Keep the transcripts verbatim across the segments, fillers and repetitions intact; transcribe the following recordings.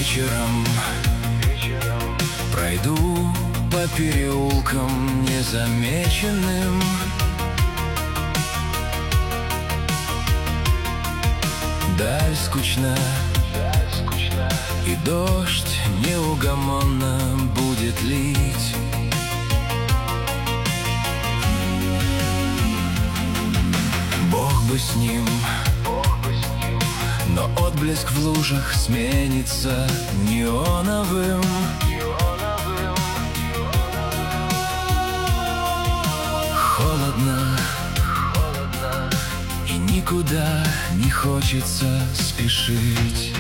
вечером пройду по переулкам незамеченным. Даль скучна, и дождь неугомонно будет лить. Бог бы с ним, но отблеск в лужах сменится неоновым. Холодно, и никуда не хочется спешить.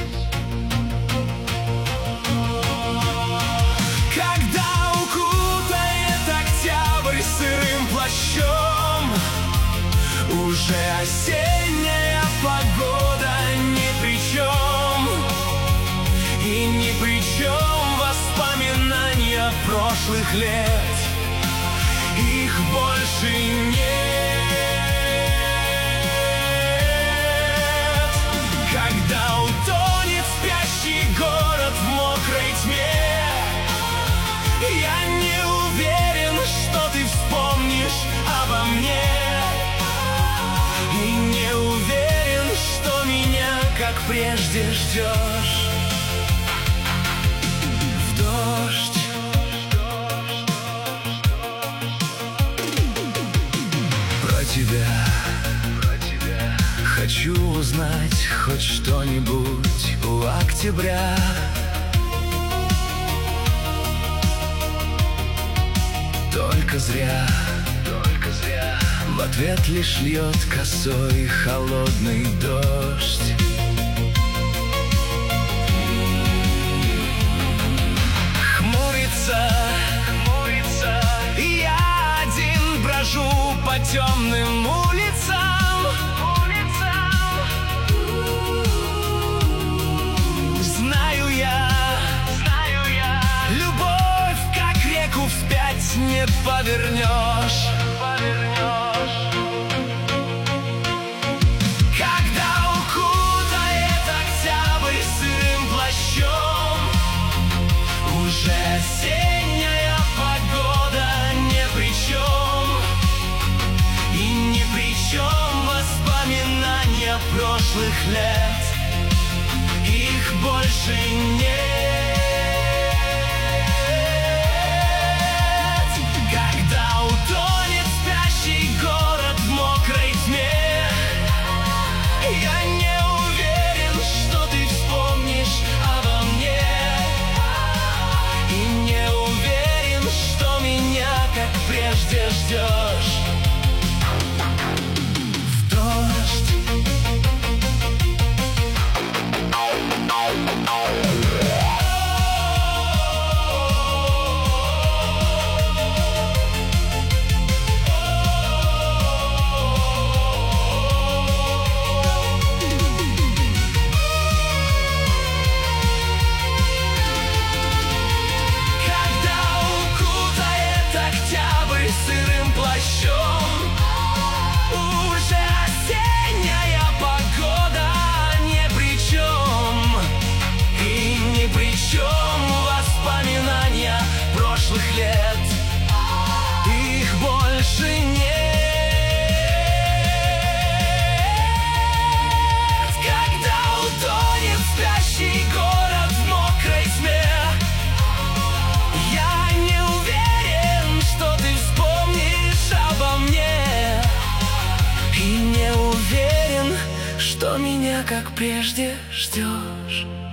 Когда укутает октябрь сырым плащом, уже осенняя погода ни при чем. И ни при чем воспоминания прошлых лет, их больше нет. Когда утонет спящий город в мокрой тьме, я не уверен, что ты вспомнишь обо мне. И не уверен, что меня, как прежде, ждешь. В дождь про тебя, про тебя хочу узнать хоть что-нибудь у октября. Только зря, только зря в ответ лишь льет косой холодный дождь. Хмурится, хмурится, и я один брожу по темным улицам. Знаю я, знаю я, любовь, как реку вспять не повернешь. Когда укутает октябрь сырым плащом, уже осенняя погода ни при чем. И ни при чем воспоминания прошлых лет, их больше нет. Когда утонет спящий город в мокрой тьме, я не уверен, что ты вспомнишь обо мне. И не уверен, что меня, как прежде, ждешь. В дождь сырым плащом, уже осенняя погода ни при чем. И ни при чем воспоминания прошлых лет, их больше нет. Когда утонет спящий город в мокрой тьме, я не уверен, что ты вспомнишь обо мне. И не уверен, что меня, как прежде, ждешь.